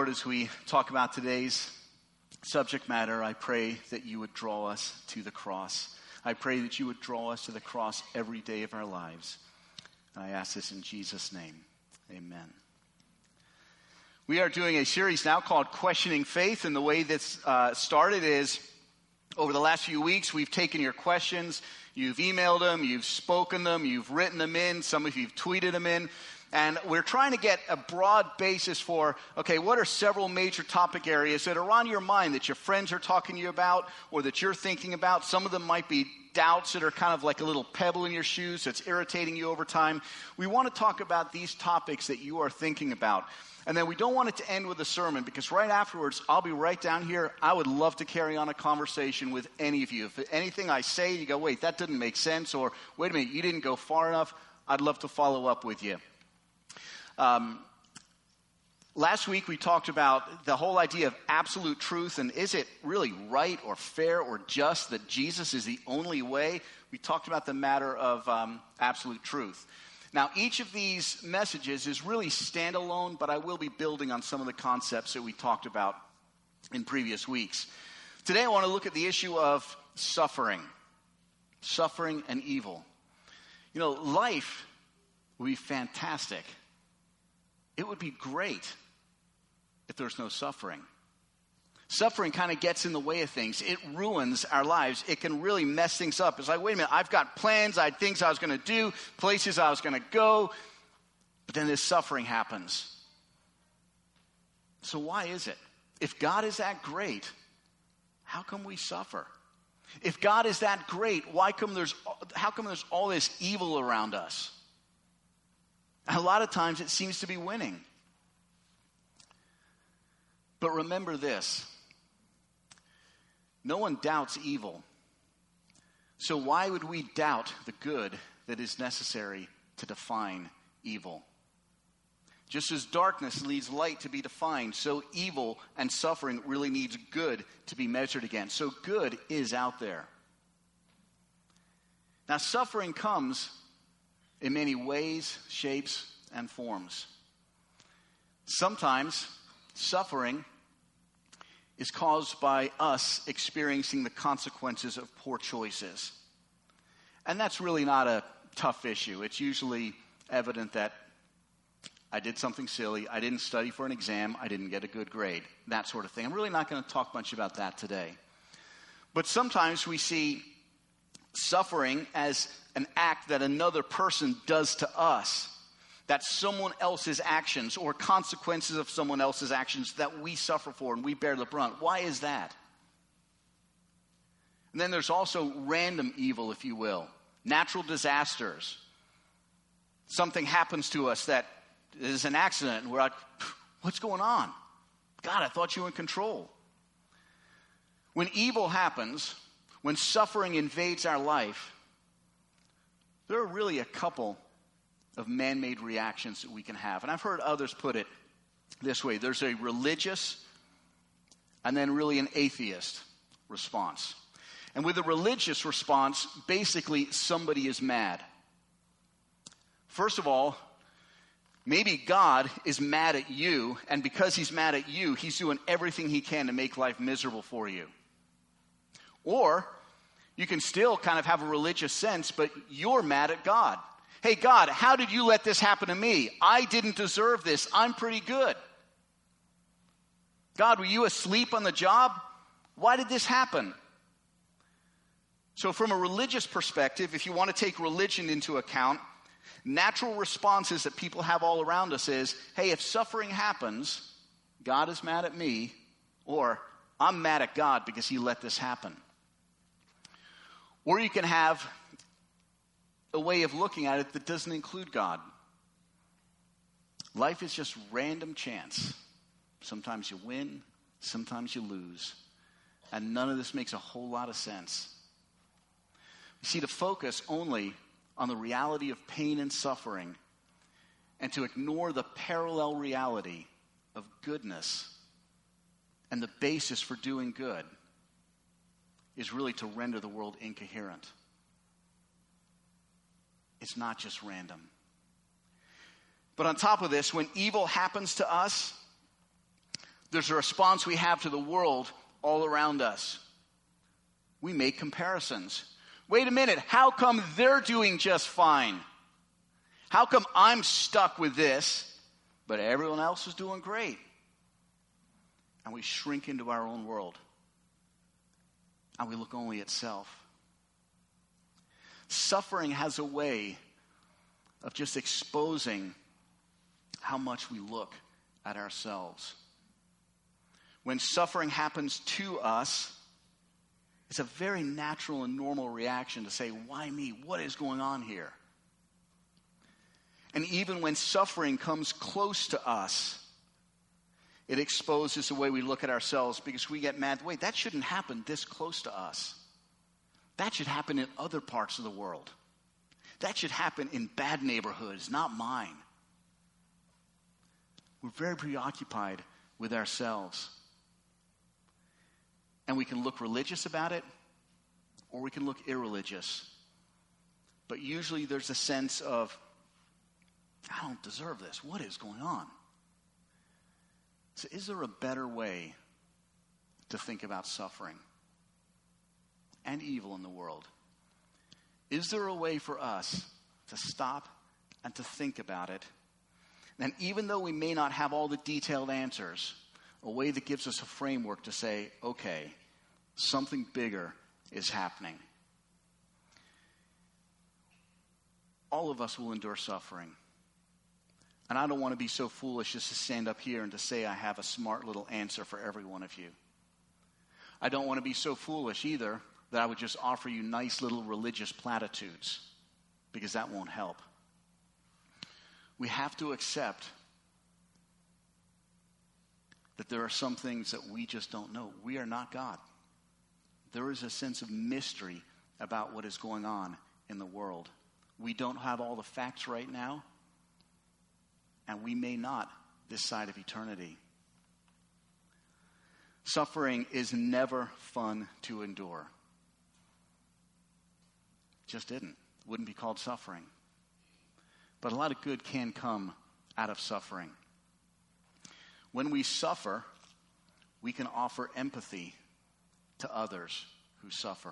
Lord, as we talk about today's subject matter, I pray that you would draw us to the cross. I pray that you would draw us to the cross every day of our lives. And I ask this in Jesus' name. Amen. We are doing a series now called Questioning Faith, and the way this started is over the last few weeks, we've taken your questions, you've emailed them, you've spoken them, you've written them in, some of you have tweeted them in. And we're trying to get a broad basis for, okay, what are several major topic areas that are on your mind that your friends are talking to you about or that you're thinking about? Some of them might be doubts that are kind of like a little pebble in your shoes that's irritating you over time. We want to talk about these topics that you are thinking about. And then we don't want it to end with a sermon, because right afterwards, I'll be right down here. I would love to carry on a conversation with any of you. If anything I say, you go, wait, that didn't make sense, or wait a minute, you didn't go far enough, I'd love to follow up with you. Last week we talked about the whole idea of absolute truth, and is it really right or fair or just that Jesus is the only way? We talked about the matter of absolute truth. Now, each of these messages is really standalone, but I will be building on some of the concepts that we talked about in previous weeks. Today I want to look at the issue of suffering and evil. You know, life would be fantastic. It would be great if there's no suffering. Suffering kind of gets in the way of things. It ruins our lives. It can really mess things up. It's like, wait a minute, I've got plans, I had things I was going to do, places I was going to go, but then this suffering happens. So why is it? If God is that great, how come we suffer? If God is that great, how come there's all this evil around us? A lot of times it seems to be winning. But remember this. No one doubts evil. So why would we doubt the good that is necessary to define evil? Just as darkness needs light to be defined, so evil and suffering really needs good to be measured against. So good is out there. Now, suffering comes in many ways, shapes, and forms. Sometimes suffering is caused by us experiencing the consequences of poor choices. And that's really not a tough issue. It's usually evident that I did something silly, I didn't study for an exam, I didn't get a good grade, that sort of thing. I'm really not going to talk much about that today. But sometimes we see suffering as an act that another person does to us. That's someone else's actions or consequences of someone else's actions that we suffer for and we bear the brunt. Why is that? And then there's also random evil, if you will. Natural disasters. Something happens to us that is an accident and we're like, what's going on? God, I thought you were in control. When evil happens, when suffering invades our life, there are really a couple of man-made reactions that we can have. And I've heard others put it this way. There's a religious and then really an atheist response. And with a religious response, basically somebody is mad. First of all, maybe God is mad at you, and because he's mad at you, he's doing everything he can to make life miserable for you. Or you can still kind of have a religious sense, but you're mad at God. Hey, God, how did you let this happen to me? I didn't deserve this. I'm pretty good. God, were you asleep on the job? Why did this happen? So from a religious perspective, if you want to take religion into account, natural responses that people have all around us is, hey, if suffering happens, God is mad at me, or I'm mad at God because he let this happen. Or you can have a way of looking at it that doesn't include God. Life is just random chance. Sometimes you win, sometimes you lose. And none of this makes a whole lot of sense. You see, to focus only on the reality of pain and suffering and to ignore the parallel reality of goodness and the basis for doing good is really to render the world incoherent. It's not just random. But on top of this, when evil happens to us, There's a response we have to the world all around us. We make comparisons. Wait a minute, how come they're doing just fine? How come I'm stuck with this, but everyone else is doing great? And we shrink into our own world. And we look only at self. Suffering has a way of just exposing how much we look at ourselves. When suffering happens to us, it's a very natural and normal reaction to say, why me? What is going on here? And even when suffering comes close to us, it exposes the way we look at ourselves because we get mad. Wait, that shouldn't happen this close to us. That should happen in other parts of the world. That should happen in bad neighborhoods, not mine. We're very preoccupied with ourselves. And we can look religious about it, or we can look irreligious. But usually there's a sense of, I don't deserve this. What is going on? So is there a better way to think about suffering and evil in the world? Is there a way for us to stop and to think about it? And even though we may not have all the detailed answers, a way that gives us a framework to say, okay, something bigger is happening. All of us will endure suffering. And I don't want to be so foolish just to stand up here and to say I have a smart little answer for every one of you. I don't want to be so foolish either that I would just offer you nice little religious platitudes, because that won't help. We have to accept that there are some things that we just don't know. We are not God. There is a sense of mystery about what is going on in the world. We don't have all the facts right now, and we may not this side of eternity. Suffering is never fun to endure. Just wouldn't be called suffering. But a lot of good can come out of suffering. When we suffer, we can offer empathy to others who suffer.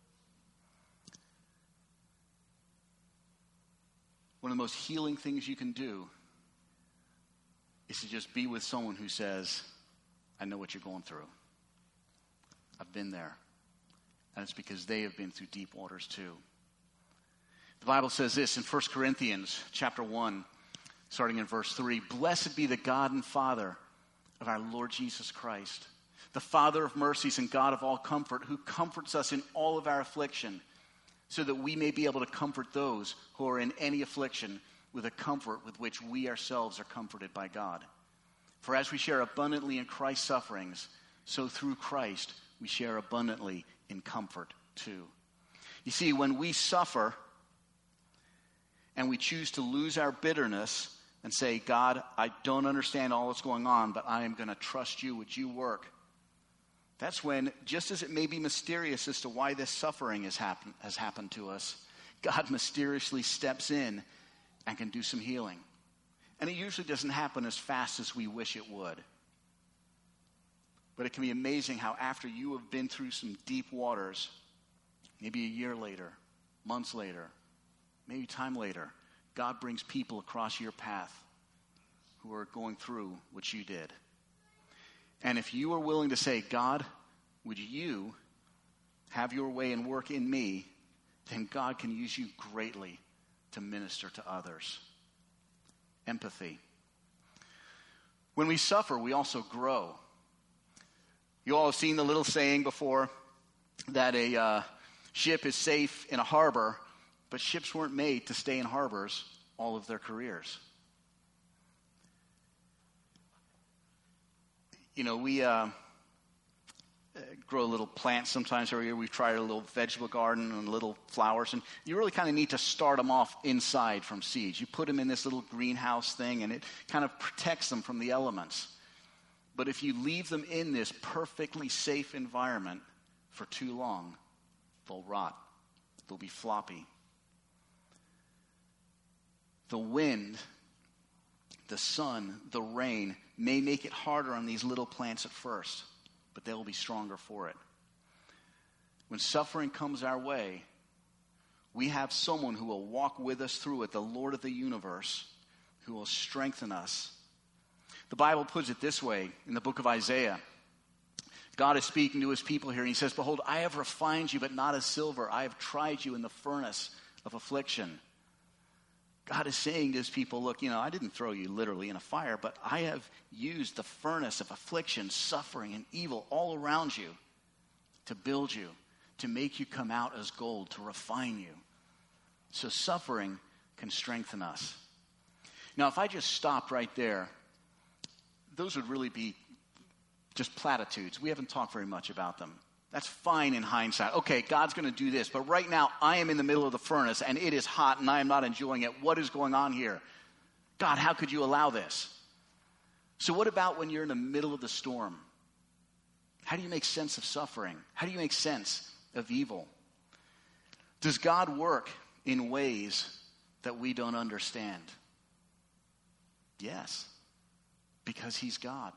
One of the most healing things you can do is to just be with someone who says, I know what you're going through. I've been there. And it's because they have been through deep waters too. The Bible says this in 1 Corinthians chapter 1, starting in verse 3. Blessed be the God and Father of our Lord Jesus Christ, the Father of mercies and God of all comfort, who comforts us in all of our affliction, so that we may be able to comfort those who are in any affliction with a comfort with which we ourselves are comforted by God. For as we share abundantly in Christ's sufferings, so through Christ we share abundantly in comfort too. You see, when we suffer and we choose to lose our bitterness and say, God, I don't understand all that's going on, but I am going to trust you. Would you work? That's when, just as it may be mysterious as to why this suffering has happened to us, God mysteriously steps in and can do some healing. And it usually doesn't happen as fast as we wish it would. But it can be amazing how after you have been through some deep waters, maybe a year later, months later, maybe time later, God brings people across your path who are going through what you did. And if you are willing to say, God, would you have your way and work in me, then God can use you greatly to minister to others. Empathy. When we suffer, we also grow. You all have seen the little saying before that a ship is safe in a harbor, but ships weren't made to stay in harbors all of their careers. You know, we grow little plants sometimes every year. We've tried a little vegetable garden and little flowers, and you really kind of need to start them off inside from seeds. You put them in this little greenhouse thing, and it kind of protects them from the elements. But if you leave them in this perfectly safe environment for too long, they'll rot. They'll be floppy. The wind the sun, the rain may make it harder on these little plants at first, but they will be stronger for it. When suffering comes our way, we have someone who will walk with us through it, the Lord of the universe, who will strengthen us. The Bible puts it this way in the book of Isaiah. God is speaking to his people here, and he says, "Behold, I have refined you, but not as silver. I have tried you in the furnace of affliction." God is saying to his people, look, I didn't throw you literally in a fire, but I have used the furnace of affliction, suffering, and evil all around you to build you, to make you come out as gold, to refine you. So suffering can strengthen us. Now, if I just stopped right there, those would really be just platitudes. We haven't talked very much about them. That's fine in hindsight. Okay, God's going to do this, but right now I am in the middle of the furnace and it is hot and I am not enjoying it. What is going on here? God, how could you allow this? So what about when you're in the middle of the storm? How do you make sense of suffering? How do you make sense of evil? Does God work in ways that we don't understand? Yes, because he's God.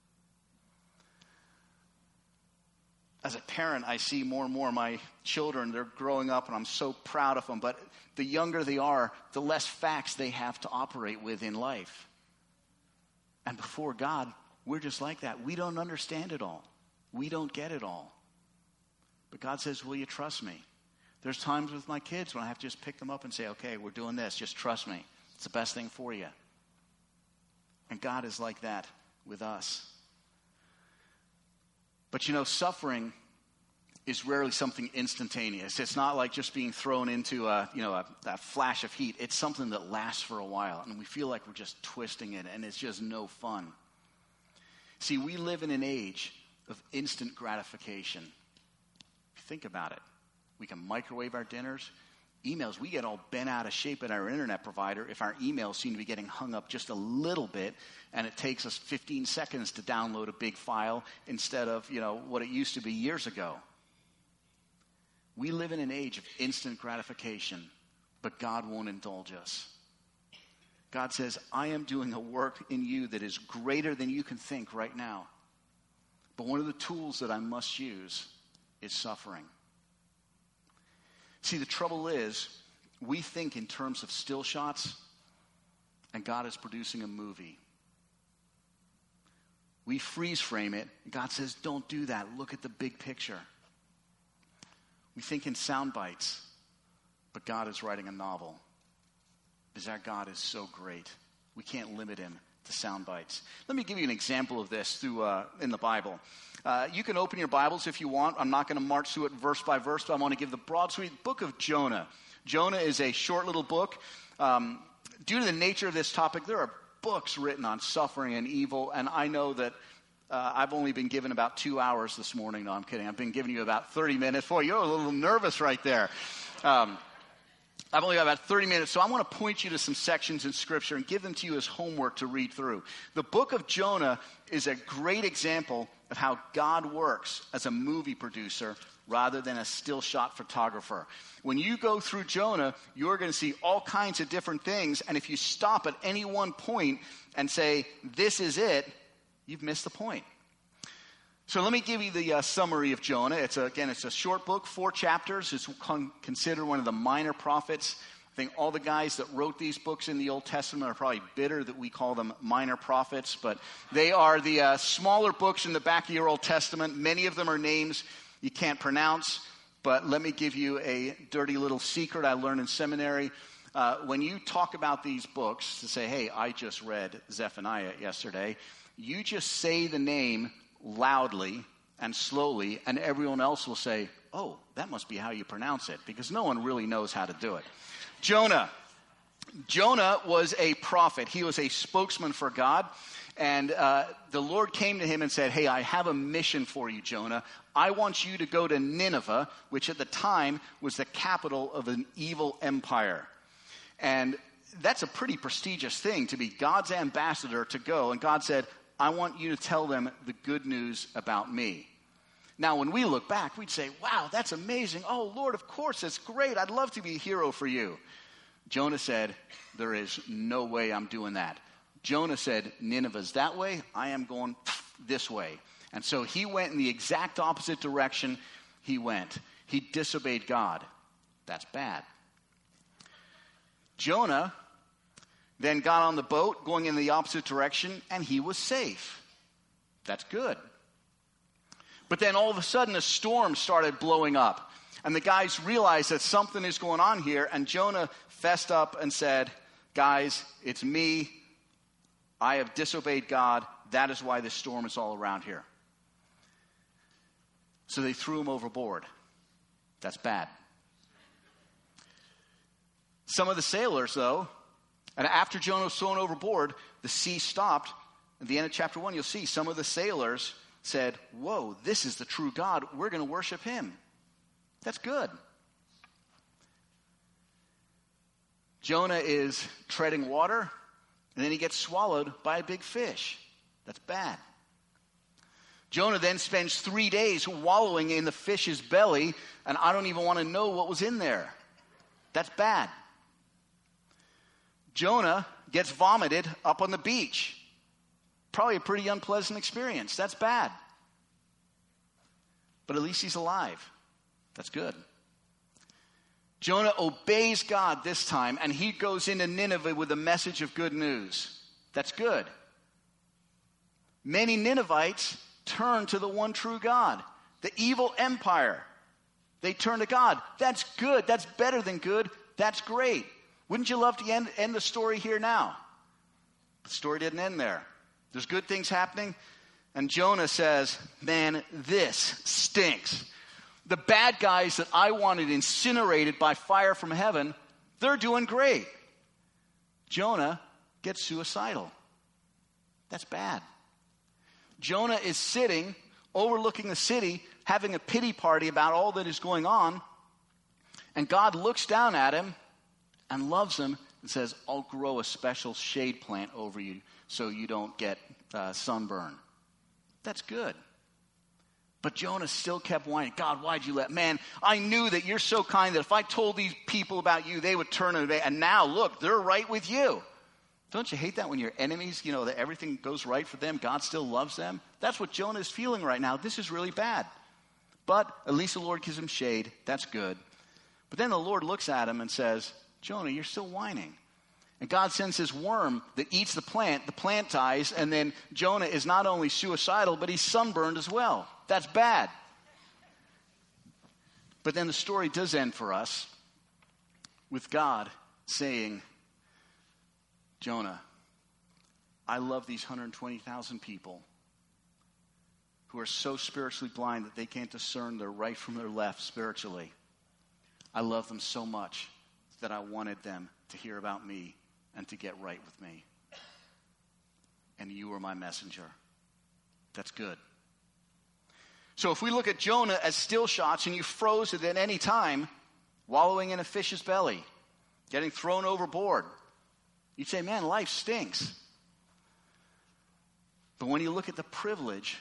As a parent, I see more and more my children, they're growing up and I'm so proud of them, but the younger they are, the less facts they have to operate with in life. And before God, we're just like that. We don't understand it all. We don't get it all. But God says, will you trust me? There's times with my kids when I have to just pick them up and say, okay, we're doing this. Just trust me. It's the best thing for you. And God is like that with us. But suffering is rarely something instantaneous. It's not like just being thrown into a flash of heat. It's something that lasts for a while, and we feel like we're just twisting it, and it's just no fun. See, we live in an age of instant gratification. If you think about it, we can microwave our dinners. Emails, we get all bent out of shape at our internet provider if our emails seem to be getting hung up just a little bit and it takes us 15 seconds to download a big file instead of, what it used to be years ago. We live in an age of instant gratification, but God won't indulge us. God says, I am doing a work in you that is greater than you can think right now. But one of the tools that I must use is suffering. See, the trouble is, we think in terms of still shots, and God is producing a movie. We freeze frame it, and God says, don't do that. Look at the big picture. We think in sound bites, but God is writing a novel. Because our God is so great. We can't limit him to sound bites. Let me give you an example of this in the Bible. You can open your Bibles if you want. I'm not going to march through it verse by verse, but I want to give the broad sweep book of Jonah. Jonah is a short little book. Due to the nature of this topic, there are books written on suffering and evil, and I know that I've only been given about 2 hours this morning. No, I'm kidding. I've been giving you about 30 minutes. Boy, you're a little nervous right there. I've only got about 30 minutes, so I want to point you to some sections in Scripture and give them to you as homework to read through. The book of Jonah is a great example of how God works as a movie producer rather than a still shot photographer. When you go through Jonah, you're going to see all kinds of different things, and if you stop at any one point and say, this is it, you've missed the point. So let me give you the summary of Jonah. It's a short book, 4 chapters. It's considered one of the minor prophets. I think all the guys that wrote these books in the Old Testament are probably bitter that we call them minor prophets, but they are the smaller books in the back of your Old Testament. Many of them are names you can't pronounce, but let me give you a dirty little secret I learned in seminary. When you talk about these books, to say, hey, I just read Zephaniah yesterday, you just say the name loudly and slowly, and everyone else will say, oh, that must be how you pronounce it, because no one really knows how to do it. Jonah was a prophet. He was a spokesman for God, and the Lord came to him and said, hey, I have a mission for you, Jonah. I want you to go to Nineveh, which at the time was the capital of an evil empire. And that's a pretty prestigious thing, to be God's ambassador to go. And God said, I want you to tell them the good news about me. Now, when we look back, we'd say, wow, that's amazing. Oh, Lord, of course, that's great. I'd love to be a hero for you. Jonah said, there is no way I'm doing that. Jonah said, Nineveh's that way, I am going this way. And so he went in the exact opposite direction he went. He disobeyed God. That's bad. Jonah then got on the boat going in the opposite direction, and he was safe. That's good. But then all of a sudden a storm started blowing up. And the guys realized that something is going on here. And Jonah fessed up and said, guys, it's me. I have disobeyed God. That is why this storm is all around here. So they threw him overboard. That's bad. Some of the sailors, though, and after Jonah was thrown overboard, the sea stopped. At the end of chapter 1, you'll see some of the sailors said, whoa, this is the true God. We're going to worship him. That's good. Jonah is treading water, and then he gets swallowed by a big fish. That's bad. Jonah then spends 3 days wallowing in the fish's belly, and I don't even want to know what was in there. That's bad. Jonah gets vomited up on the beach. Probably a pretty unpleasant experience. That's bad. But at least he's alive. That's good. Jonah obeys God this time, and he goes into Nineveh with a message of good news. That's good. Many Ninevites turn to the one true God. The evil empire, they turn to God. That's good. That's better than good. That's great. Wouldn't you love to end the story here now? The story didn't end there. There's good things happening. And Jonah says, man, this stinks. The bad guys that I wanted incinerated by fire from heaven, they're doing great. Jonah gets suicidal. That's bad. Jonah is sitting, overlooking the city, having a pity party about all that is going on. And God looks down at him and loves him and says, I'll grow a special shade plant over you so you don't get sunburn. That's good. But Jonah still kept whining. God, why'd you man, I knew that you're so kind that if I told these people about you, they would turn away. And now, look, they're right with you. Don't you hate that when your enemies, that everything goes right for them, God still loves them? That's what Jonah is feeling right now. This is really bad. But at least the Lord gives him shade. That's good. But then the Lord looks at him and says, Jonah, you're still whining. And God sends his worm that eats the plant dies, and then Jonah is not only suicidal, but he's sunburned as well. That's bad. But then the story does end for us with God saying, Jonah, I love these 120,000 people who are so spiritually blind that they can't discern their right from their left spiritually. I love them so much that I wanted them to hear about me and to get right with me. And you were my messenger. That's good. So if we look at Jonah as still shots and you froze it at any time, wallowing in a fish's belly, getting thrown overboard, you'd say, man, life stinks. But when you look at the privilege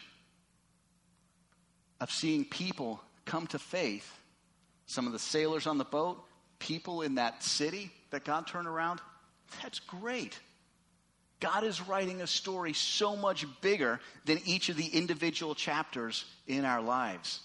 of seeing people come to faith, some of the sailors on the boat, people in that city that God turned around, that's great. God is writing a story so much bigger than each of the individual chapters in our lives.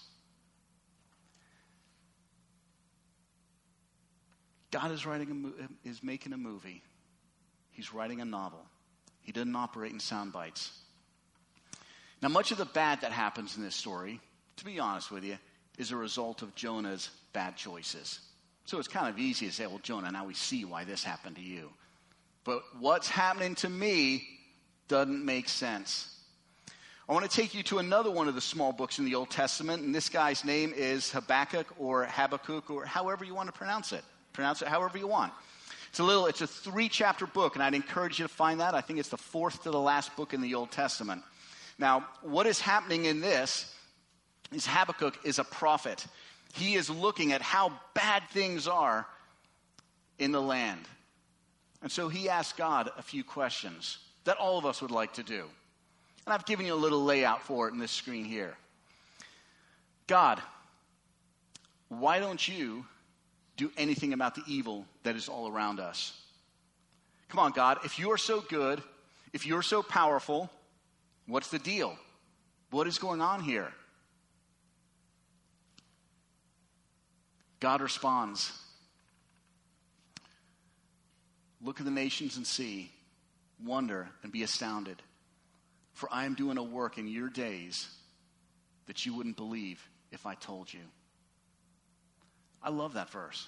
God is making a movie. He's writing a novel. He doesn't operate in sound bites. Now, much of the bad that happens in this story, to be honest with you, is a result of Jonah's bad choices. So it's kind of easy to say, well, Jonah, now we see why this happened to you. But what's happening to me doesn't make sense. I want to take you to another one of the small books in the Old Testament, and this guy's name is Habakkuk or however you want to pronounce it. Pronounce it however you want. It's a 3-chapter book, and I'd encourage you to find that. I think it's the 4th to the last book in the Old Testament. Now, what is happening in this is Habakkuk is a prophet. He is looking at how bad things are in the land. And so he asked God a few questions that all of us would like to do. And I've given you a little layout for it in this screen here. God, why don't you do anything about the evil that is all around us? Come on, God, if you are so good, If you're so powerful, what's the deal? What is going on here? God responds, look at the nations and see, wonder and be astounded. For I am doing a work in your days that you wouldn't believe if I told you. I love that verse.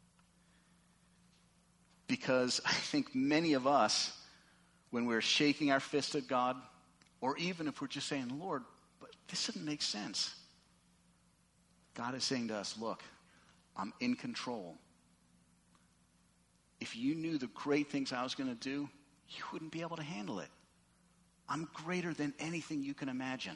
Because I think many of us, when we're shaking our fist at God, or even if we're just saying, Lord, but this doesn't make sense. God is saying to us, look, I'm in control. If you knew the great things I was going to do, you wouldn't be able to handle it. I'm greater than anything you can imagine.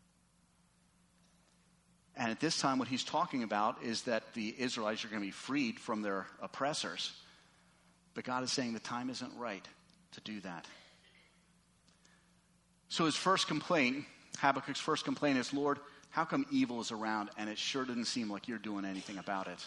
And at this time, what he's talking about is that the Israelites are going to be freed from their oppressors. But God is saying the time isn't right to do that. So his first complaint, Habakkuk's first complaint is, Lord, how come evil is around and it sure doesn't seem like you're doing anything about it?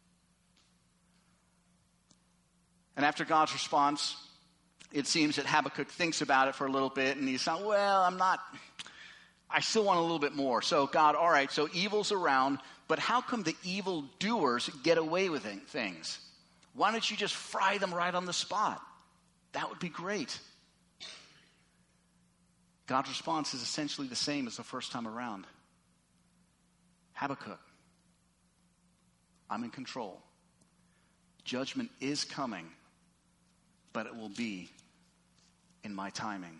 And after God's response, it seems that Habakkuk thinks about it for a little bit and he's like, well, I still want a little bit more. So God, all right, so evil's around, but how come the evil doers get away with things? Why don't you just fry them right on the spot? That would be great. God's response is essentially the same as the first time around. Habakkuk, I'm in control. Judgment is coming, but it will be in my timing.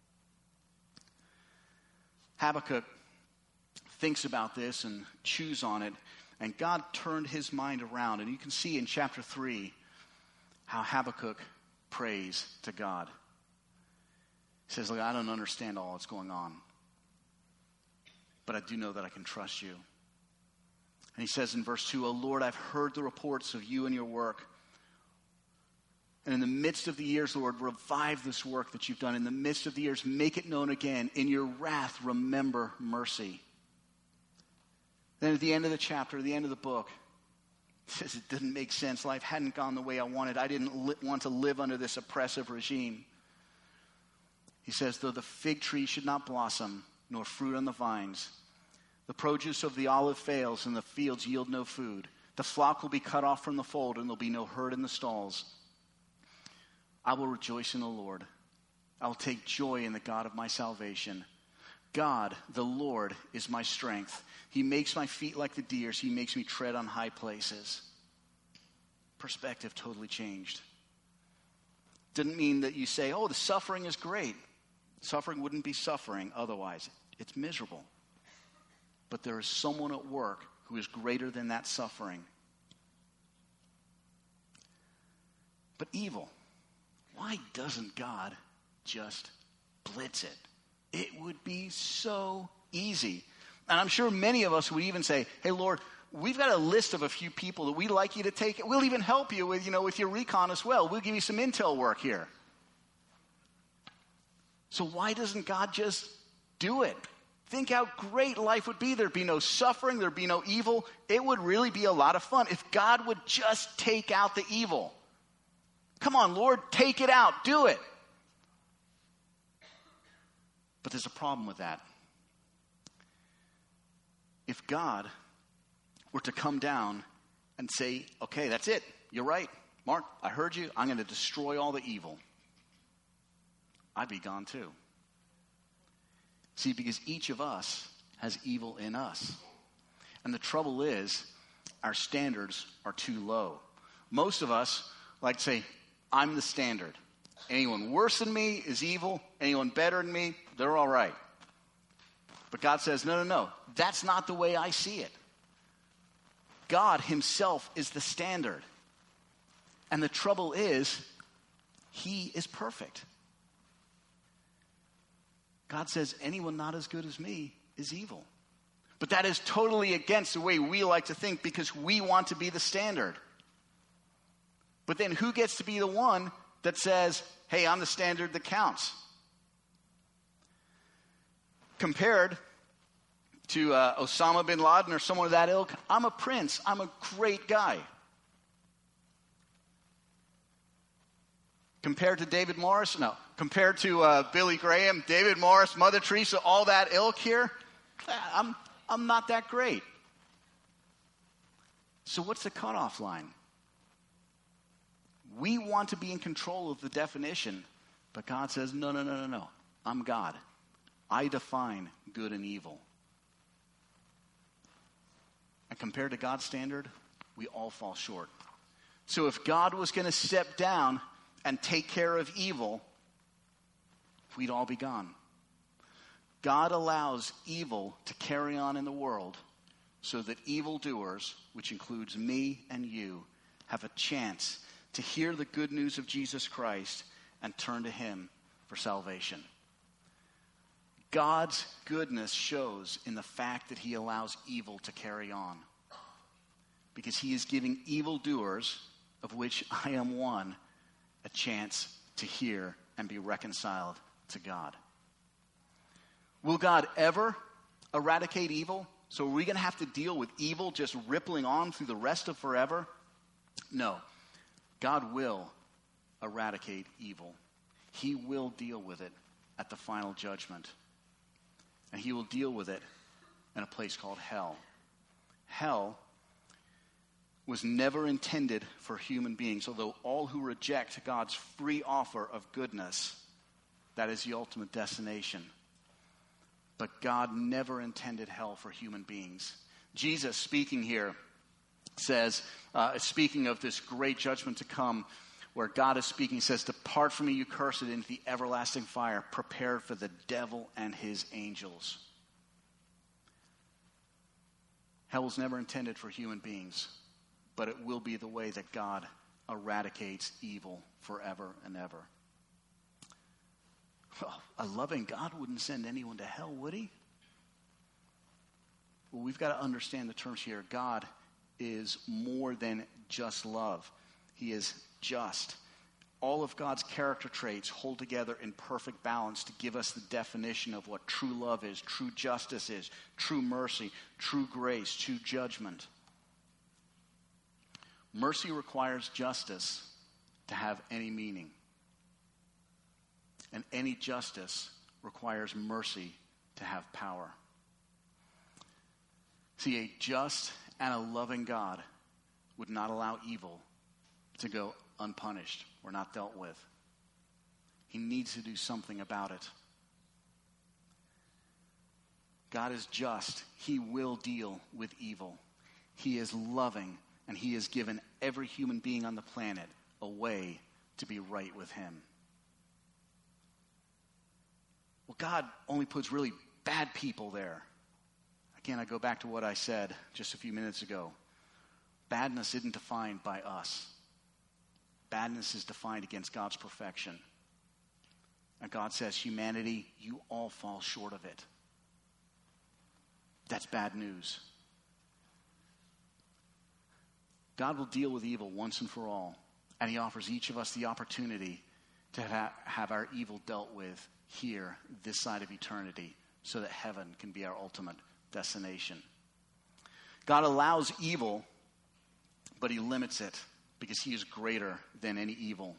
Habakkuk thinks about this and chews on it, and God turned his mind around. And you can see in chapter 3 how Habakkuk prays to God. He says, look, I don't understand all that's going on, but I do know that I can trust you. And he says in verse 2, O Lord, I've heard the reports of you and your work. And in the midst of the years, Lord, revive this work that you've done. In the midst of the years, make it known again. In your wrath, remember mercy. Then at the end of the chapter, the end of the book, it says it didn't make sense. Life hadn't gone the way I wanted. I didn't want to live under this oppressive regime. He says, though the fig tree should not blossom, nor fruit on the vines, the produce of the olive fails, and the fields yield no food. The flock will be cut off from the fold, and there'll be no herd in the stalls. I will rejoice in the Lord. I will take joy in the God of my salvation. God, the Lord, is my strength. He makes my feet like the deer's. He makes me tread on high places. Perspective totally changed. Didn't mean that you say, oh, the suffering is great. Suffering wouldn't be suffering otherwise. It's miserable. But there is someone at work who is greater than that suffering. But evil. Why doesn't God just blitz it? It would be so easy. And I'm sure many of us would even say, hey, Lord, we've got a list of a few people that we'd like you to take. We'll even help you with, with your recon as well. We'll give you some intel work here. So why doesn't God just do it? Think how great life would be. There'd be no suffering. There'd be no evil. It would really be a lot of fun if God would just take out the evil. Come on, Lord, take it out. Do it. But there's a problem with that. If God were to come down and say, okay, that's it. You're right. Mark, I heard you. I'm going to destroy all the evil. I'd be gone too. See, because each of us has evil in us. And the trouble is, our standards are too low. Most of us like to say, I'm the standard. Anyone worse than me is evil. Anyone better than me, they're all right. But God says, no. That's not the way I see it. God himself is the standard. And the trouble is, he is perfect. God says, anyone not as good as me is evil. But that is totally against the way we like to think because we want to be the standard. But then who gets to be the one that says, hey, I'm the standard that counts? Compared to Osama bin Laden or someone of that ilk, I'm a prince. I'm a great guy. Compared to David Morris, no, compared to Billy Graham, David Morris, Mother Teresa, all that ilk here, I'm not that great. So what's the cutoff line? We want to be in control of the definition, but God says, no. I'm God. I define good and evil. And compared to God's standard, we all fall short. So if God was going to step down and take care of evil, we'd all be gone. God allows evil to carry on in the world so that evildoers, which includes me and you, have a chance to hear the good news of Jesus Christ and turn to him for salvation. God's goodness shows in the fact that he allows evil to carry on, because he is giving evildoers, of which I am one, a chance to hear and be reconciled to God. Will God ever eradicate evil? So are we going to have to deal with evil just rippling on through the rest of forever? No. God will eradicate evil. He will deal with it at the final judgment. And he will deal with it in a place called hell. Hell was never intended for human beings, although all who reject God's free offer of goodness, that is the ultimate destination. But God never intended hell for human beings. Jesus, speaking here, says, speaking of this great judgment to come, where God is speaking, says, "Depart from me, you cursed, into the everlasting fire, prepared for the devil and his angels." Hell was never intended for human beings, but it will be the way that God eradicates evil forever and ever. Well, a loving God wouldn't send anyone to hell, would he? Well, we've got to understand the terms here. God is more than just love. He is just. All of God's character traits hold together in perfect balance to give us the definition of what true love is, true justice is, true mercy, true grace, true judgment. Mercy requires justice to have any meaning. And any justice requires mercy to have power. See, a just and a loving God would not allow evil to go unpunished or not dealt with. He needs to do something about it. God is just. He will deal with evil. He is loving, and he has given every human being on the planet a way to be right with him. Well, God only puts really bad people there. Again, I go back to what I said just a few minutes ago. Badness isn't defined by us. Badness is defined against God's perfection. And God says, humanity, you all fall short of it. That's bad news. God will deal with evil once and for all. And he offers each of us the opportunity to have our evil dealt with here, this side of eternity, so that heaven can be our ultimate destination. God allows evil, but he limits it because he is greater than any evil.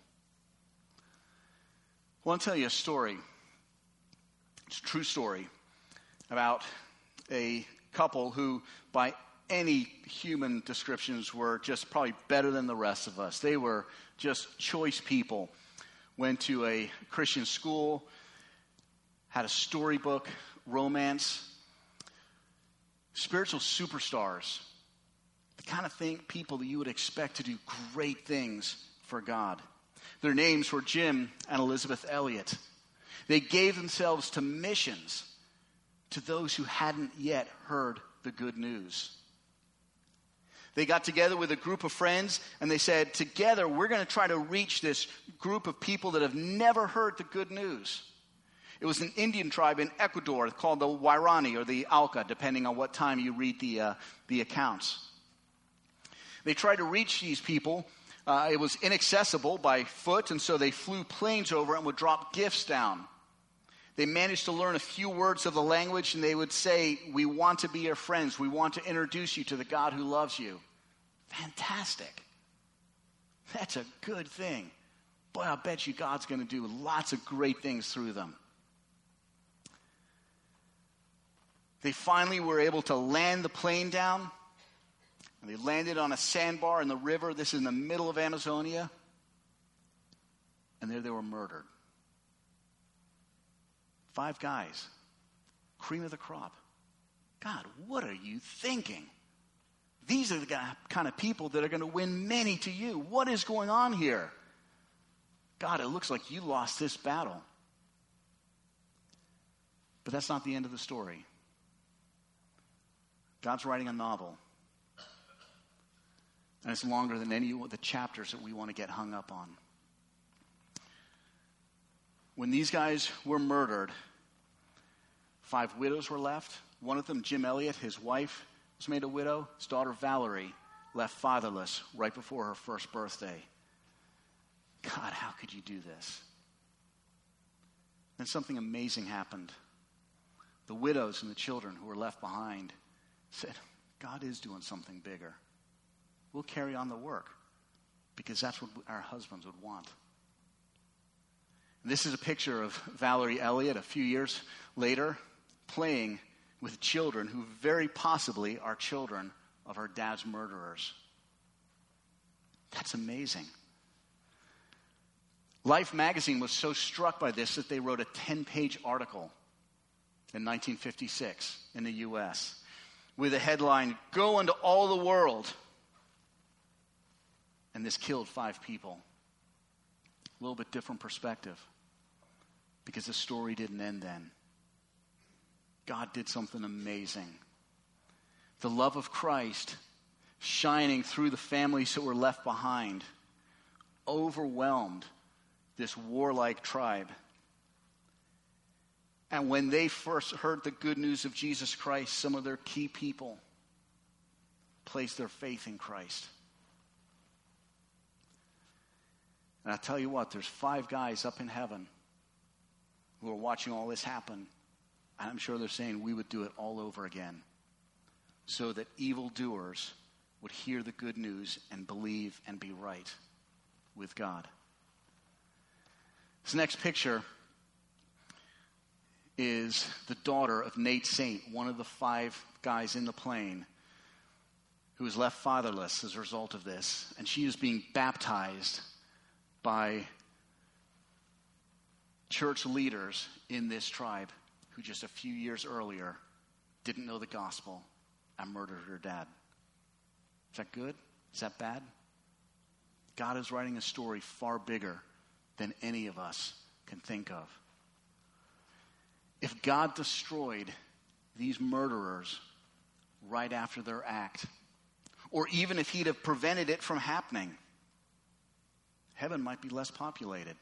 I want to tell you a story. It's a true story about a couple who, by any human descriptions, were just probably better than the rest of us. They were just choice people. Went to a Christian school, had a storybook, romance, spiritual superstars. The kind of people that you would expect to do great things for God. Their names were Jim and Elizabeth Elliott. They gave themselves to missions to those who hadn't yet heard the good news. They got together with a group of friends and they said, together we're going to try to reach this group of people that have never heard the good news. It was an Indian tribe in Ecuador called the Wairani or the Auca, depending on what time you read the accounts. They tried to reach these people. It was inaccessible by foot, and so they flew planes over and would drop gifts down. They managed to learn a few words of the language, and they would say, "We want to be your friends. We want to introduce you to the God who loves you." Fantastic. That's a good thing. boy, I bet you God's going to do lots of great things through them. They finally were able to land the plane down. And they landed on a sandbar in the river. This is in the middle of Amazonia. And there they were murdered. 5 guys. Cream of the crop. God, what are you thinking? These are the kind of people that are going to win many to you. What is going on here? God, it looks like you lost this battle. But that's not the end of the story. God's writing a novel. And it's longer than any of the chapters that we want to get hung up on. When these guys were murdered, 5 widows were left. One of them, Jim Elliot, his wife, was made a widow. His daughter, Valerie, left fatherless right before her first birthday. God, how could you do this? Then something amazing happened. The widows and the children who were left behind said, God is doing something bigger. We'll carry on the work because that's what our husbands would want. And this is a picture of Valerie Elliott a few years later playing with children who very possibly are children of her dad's murderers. That's amazing. Life magazine was so struck by this that they wrote a 10-page article in 1956 in the U.S. with a headline, "Go into all the world." And this killed 5 people. A little bit different perspective because the story didn't end then. God did something amazing. The love of Christ shining through the families that were left behind overwhelmed this warlike tribe. And when they first heard the good news of Jesus Christ, some of their key people placed their faith in Christ. And I tell you what, there's 5 guys up in heaven who are watching all this happen. And I'm sure they're saying we would do it all over again so that evildoers would hear the good news and believe and be right with God. This next picture is the daughter of Nate Saint, one of the 5 guys in the plane who was left fatherless as a result of this. And she is being baptized by church leaders in this tribe who just a few years earlier didn't know the gospel and murdered her dad. Is that good? Is that bad? God is writing a story far bigger than any of us can think of. If God destroyed these murderers right after their act, or even if he'd have prevented it from happening, heaven might be less populated.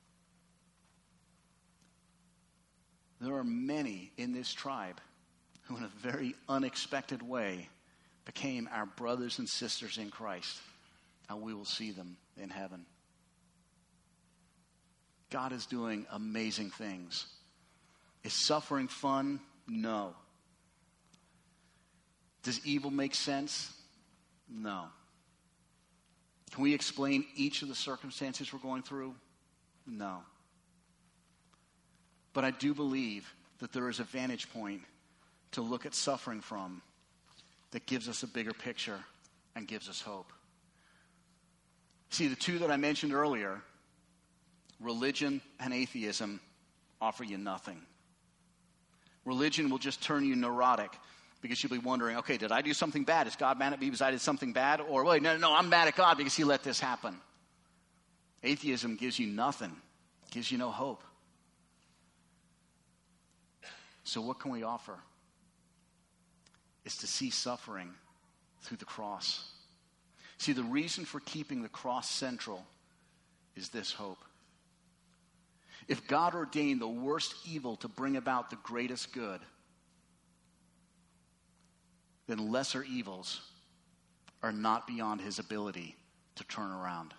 There are many in this tribe who in a very unexpected way became our brothers and sisters in Christ, and we will see them in heaven. God is doing amazing things. Is suffering fun? No. Does evil make sense? No. Can we explain each of the circumstances we're going through? No. But I do believe that there is a vantage point to look at suffering from that gives us a bigger picture and gives us hope. See, the 2 that I mentioned earlier, religion and atheism, offer you nothing. Religion will just turn you neurotic because you'll be wondering, okay, did I do something bad? Is God mad at me because I did something bad? Or, wait, no, I'm mad at God because he let this happen. Atheism gives you nothing, gives you no hope. So what can we offer? Is to see suffering through the cross. See, the reason for keeping the cross central is this hope. If God ordained the worst evil to bring about the greatest good, then lesser evils are not beyond his ability to turn around.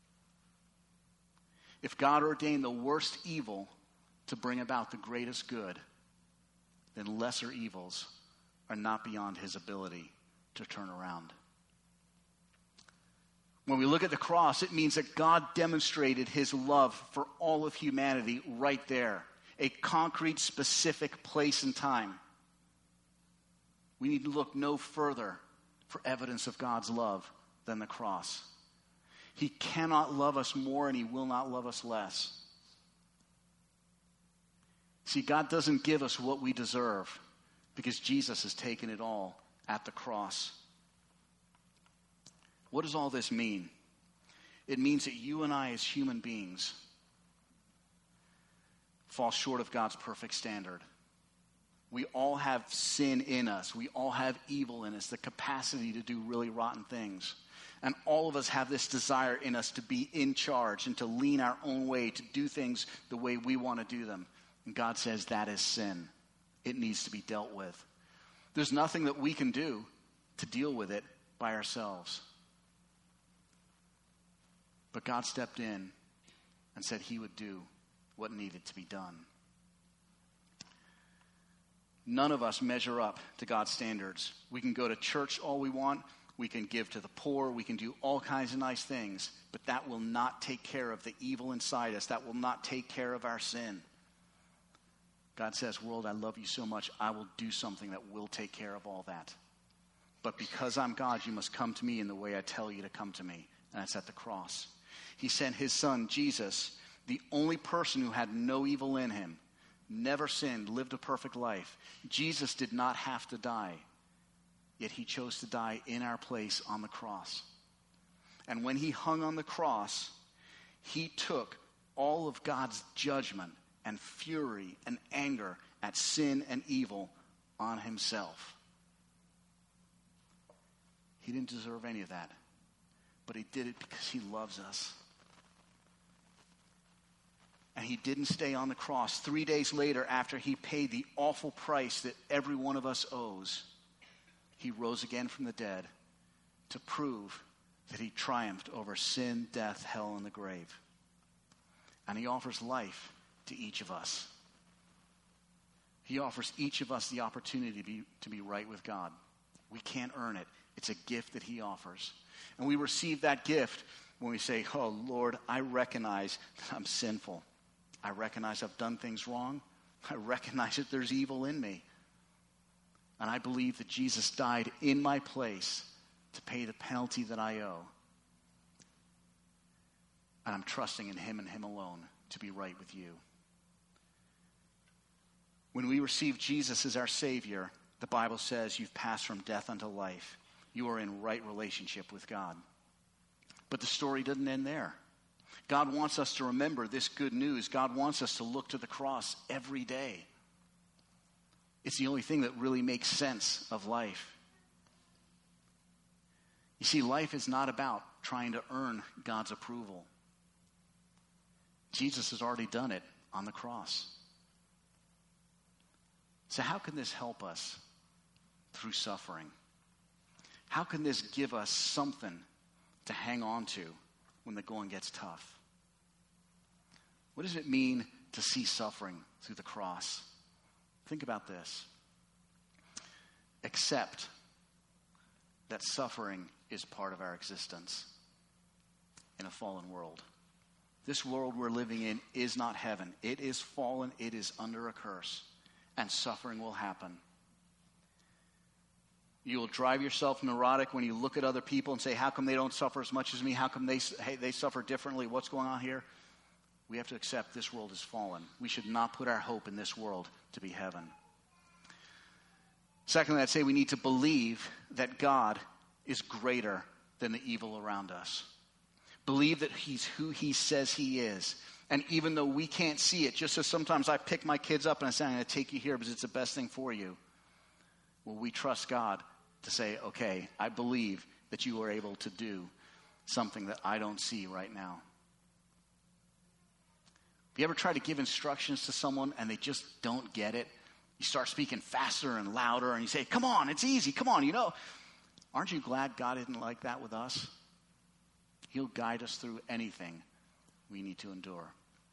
If God ordained the worst evil to bring about the greatest good, then lesser evils are not beyond his ability to turn around. When we look at the cross, it means that God demonstrated his love for all of humanity right there. A concrete, specific place and time. We need to look no further for evidence of God's love than the cross. He cannot love us more, and he will not love us less. See, God doesn't give us what we deserve because Jesus has taken it all at the cross. What does all this mean? It means that you and I as human beings fall short of God's perfect standard. We all have sin in us. We all have evil in us, the capacity to do really rotten things. And all of us have this desire in us to be in charge and to lean our own way, to do things the way we want to do them. And God says that is sin. It needs to be dealt with. There's nothing that we can do to deal with it by ourselves. But God stepped in and said he would do what needed to be done. None of us measure up to God's standards. We can go to church all we want. We can give to the poor. We can do all kinds of nice things. But that will not take care of the evil inside us. That will not take care of our sin. God says, world, I love you so much, I will do something that will take care of all that. But because I'm God, you must come to me in the way I tell you to come to me. And that's at the cross. He sent his son, Jesus, the only person who had no evil in him, never sinned, lived a perfect life. Jesus did not have to die, yet he chose to die in our place on the cross. And when he hung on the cross, he took all of God's judgment and fury and anger at sin and evil on himself. He didn't deserve any of that, but he did it because he loves us. And he didn't stay on the cross. 3 days later, after he paid the awful price that every one of us owes, he rose again from the dead to prove that he triumphed over sin, death, hell, and the grave. And he offers life to each of us. He offers each of us the opportunity to be right with God. We can't earn it. It's a gift that he offers. And we receive that gift when we say, oh, Lord, I recognize that I'm sinful. I recognize I've done things wrong. I recognize that there's evil in me. And I believe that Jesus died in my place to pay the penalty that I owe. And I'm trusting in him and him alone to be right with you. When we receive Jesus as our Savior, the Bible says you've passed from death unto life. You are in right relationship with God. But the story doesn't end there. God wants us to remember this good news. God wants us to look to the cross every day. It's the only thing that really makes sense of life. You see, life is not about trying to earn God's approval. Jesus has already done it on the cross. So how can this help us through suffering? How can this give us something to hang on to when the going gets tough? What does it mean to see suffering through the cross? Think about this. Accept that suffering is part of our existence in a fallen world. This world we're living in is not heaven. It is fallen. It is under a curse. And suffering will happen. You will drive yourself neurotic when you look at other people and say, how come they don't suffer as much as me? How come they suffer differently? What's going on here? We have to accept this world is fallen. We should not put our hope in this world to be heaven. Secondly, I'd say we need to believe that God is greater than the evil around us. Believe that he's who he says he is. And even though we can't see it, just as sometimes I pick my kids up and I say, I'm going to take you here because it's the best thing for you. Well, we trust God to say, okay, I believe that you are able to do something that I don't see right now. Have you ever tried to give instructions to someone and they just don't get it? You start speaking faster and louder and you say, come on, it's easy, come on, you know. Aren't you glad God isn't like that with us? He'll guide us through anything we need to endure.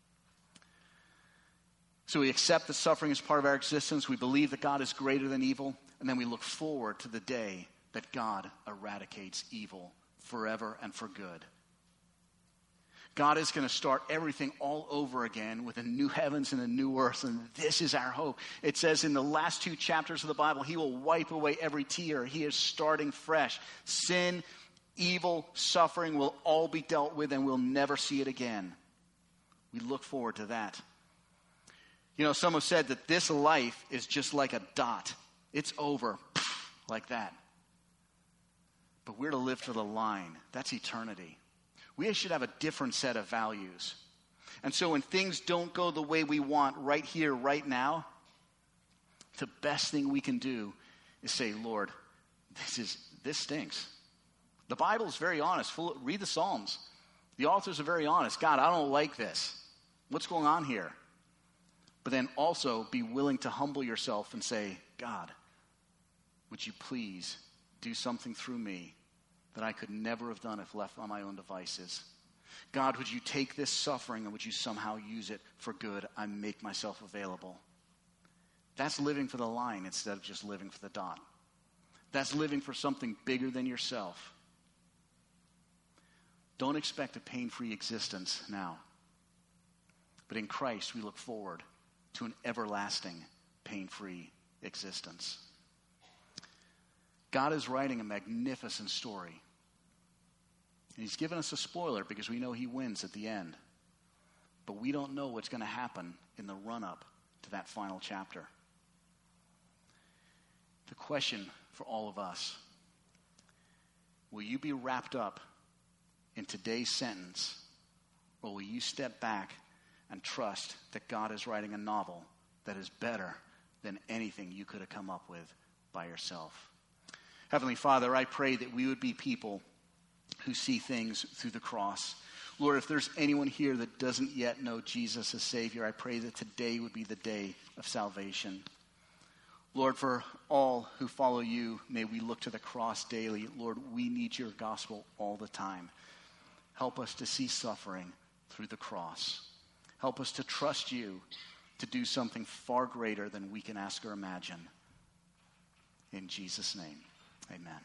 So we accept that suffering is part of our existence. We believe that God is greater than evil. And then we look forward to the day that God eradicates evil forever and for good. God is going to start everything all over again with a new heavens and a new earth, and this is our hope. It says in the last 2 chapters of the Bible, he will wipe away every tear. He is starting fresh. Sin, evil, suffering will all be dealt with, and we'll never see it again. We look forward to that. You know, some have said that this life is just like a dot. It's over, like that. But we're to live for the line. That's eternity. We should have a different set of values. And so when things don't go the way we want right here, right now, the best thing we can do is say, Lord, this stinks. The Bible is very honest. Read the Psalms. The authors are very honest. God, I don't like this. What's going on here? But then also be willing to humble yourself and say, God, would you please do something through me that I could never have done if left on my own devices? God, would you take this suffering and would you somehow use it for good? I make myself available. That's living for the line instead of just living for the dot. That's living for something bigger than yourself. Don't expect a pain-free existence now. But in Christ, we look forward to an everlasting pain-free existence. God is writing a magnificent story. And he's given us a spoiler because we know he wins at the end. But we don't know what's going to happen in the run-up to that final chapter. The question for all of us, will you be wrapped up in today's sentence, or will you step back and trust that God is writing a novel that is better than anything you could have come up with by yourself? Heavenly Father, I pray that we would be people who see things through the cross. Lord, if there's anyone here that doesn't yet know Jesus as Savior, I pray that today would be the day of salvation. Lord, for all who follow you, may we look to the cross daily. Lord, we need your gospel all the time. Help us to see suffering through the cross. Help us to trust you to do something far greater than we can ask or imagine. In Jesus' name, amen.